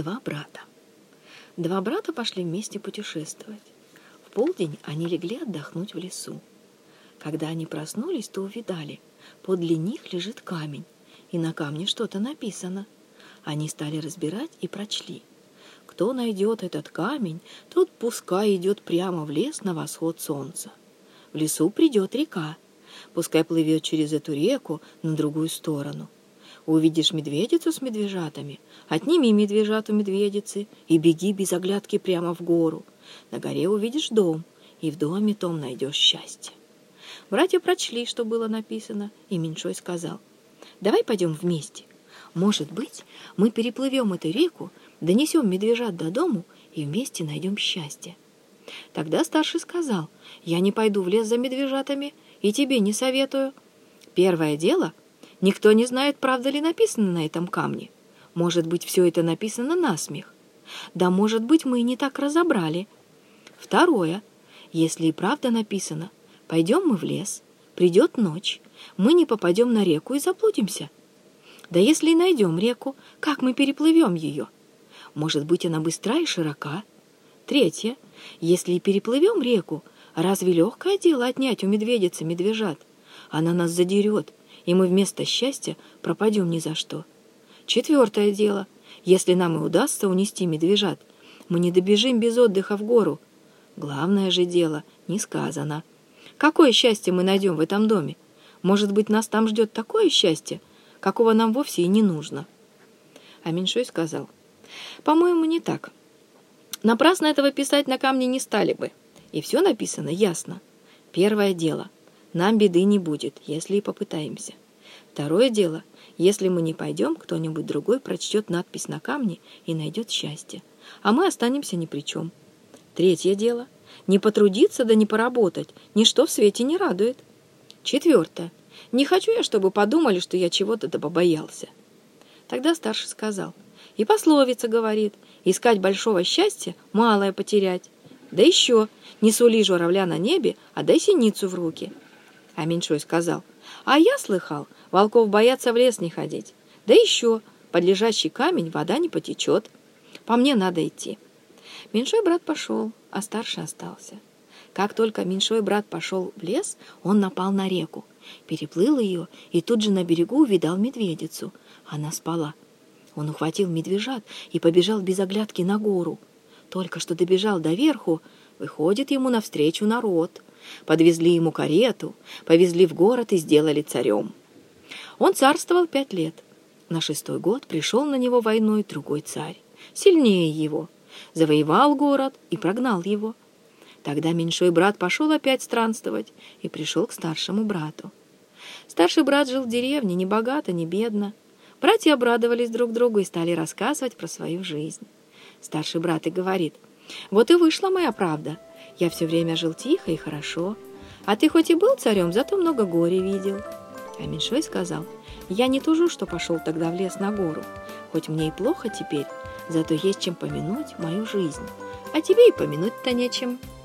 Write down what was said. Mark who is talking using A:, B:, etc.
A: Два брата. Два брата пошли вместе путешествовать. В полдень они легли отдохнуть в лесу. Когда они проснулись, то увидали, подле них лежит камень, и на камне что-то написано. Они стали разбирать и прочли. Кто найдет этот камень, тот пускай идет прямо в лес на восход солнца. В лесу придет река, пускай плывет через эту реку на другую сторону. Увидишь медведицу с медвежатами, отними медвежат у медведицы и беги без оглядки прямо в гору. На горе увидишь дом, и в доме том найдешь счастье. Братья прочли, что было написано, и меньшой сказал: «Давай пойдем вместе. Может быть, мы переплывем эту реку, донесем медвежат до дому и вместе найдем счастье». Тогда старший сказал: «Я не пойду в лес за медвежатами и тебе не советую. Первое дело — никто не знает, правда ли написано на этом камне. Может быть, все это написано насмех. Да, может быть, мы и не так разобрали. Второе. Если и правда написано, пойдем мы в лес, придет ночь, мы не попадем на реку и заблудимся. Да если и найдем реку, как мы переплывем ее? Может быть, она быстра и широка. Третье. Если и переплывем реку, разве легкое дело отнять у медведицы медвежат? Она нас задерет, и мы вместо счастья пропадем ни за что. Четвертое дело. Если нам и удастся унести медвежат, мы не добежим без отдыха в гору. Главное же дело не сказано. Какое счастье мы найдем в этом доме? Может быть, нас там ждет такое счастье, какого нам вовсе и не нужно». А меньшой сказал: «По-моему, не так. Напрасно этого писать на камне не стали бы. И все написано ясно. Первое дело. Нам беды не будет, если и попытаемся. Второе дело. Если мы не пойдем, кто-нибудь другой прочтет надпись на камне и найдет счастье, а мы останемся ни при чем. Третье дело. Не потрудиться да не поработать, ничто в свете не радует. Четвертое. Не хочу я, чтобы подумали, что я чего-то да побоялся». Тогда старший сказал: «И пословица говорит: искать большого счастья, малое потерять. Да еще, не сули журавля на небе, а дай синицу в руки». А меньшой сказал: «А я слыхал, волков боятся в лес не ходить. Да еще, под лежащий камень вода не потечет. По мне надо идти». Меньшой брат пошел, а старший остался. Как только меньшой брат пошел в лес, он напал на реку, переплыл ее и тут же на берегу увидал медведицу. Она спала. Он ухватил медвежат и побежал без оглядки на гору. Только что добежал до верху, выходит ему навстречу народ. Подвезли ему карету, повезли в город и сделали царем. Он царствовал 5 лет. На 6-й год пришел на него войной другой царь, сильнее его, завоевал город и прогнал его. Тогда меньшой брат пошел опять странствовать и пришел к старшему брату. Старший брат жил в деревне, ни богато, ни бедно. Братья обрадовались друг другу и стали рассказывать про свою жизнь. Старший брат и говорит: «Вот и вышла моя правда. Я все время жил тихо и хорошо. А ты хоть и был царем, зато много горя видел». А меньшой сказал: «Я не тужу, что пошел тогда в лес на гору. Хоть мне и плохо теперь, зато есть чем помянуть мою жизнь. А тебе и помянуть-то нечем».